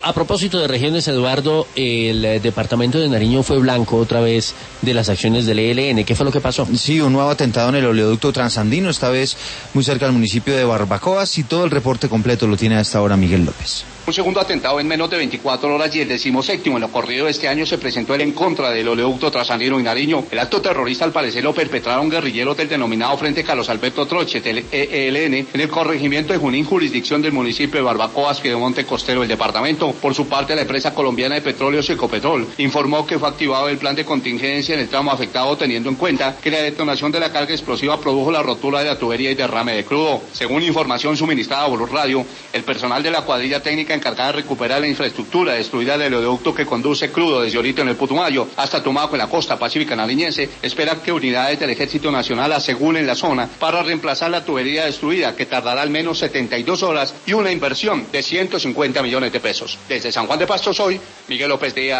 A propósito de regiones, Eduardo, el departamento de Nariño fue blanco otra vez de las acciones del ELN. ¿Qué fue lo que pasó? Sí, un nuevo atentado en el oleoducto transandino, esta vez muy cerca del municipio de Barbacoas, y todo el reporte completo lo tiene a esta hora Miguel López. Un segundo atentado en menos de 24 horas y el 17º en lo corrido de este año se presentó en contra del oleoducto transandino en Nariño. El acto terrorista al parecer lo perpetraron guerrilleros del denominado Frente Carlos Alberto Trochet, el ELN, en el corregimiento de Junín, jurisdicción del municipio de Barbacoas, Piedemonte Costero del departamento. Por su parte, la empresa colombiana de petróleos Ecopetrol informó que fue activado el plan de contingencia en el tramo afectado, teniendo en cuenta que la detonación de la carga explosiva produjo la rotura de la tubería y derrame de crudo. Según información suministrada a Blue Radio, el personal de la cuadrilla técnica encargada de recuperar la infraestructura destruida del oleoducto que conduce crudo desde Orito en el Putumayo hasta Tumaco en la costa pacífica nariñense espera que unidades del Ejército Nacional aseguren la zona para reemplazar la tubería destruida, que tardará al menos 72 horas y una inversión de 150 millones de pesos. Desde San Juan de Pasto soy Miguel López Díaz.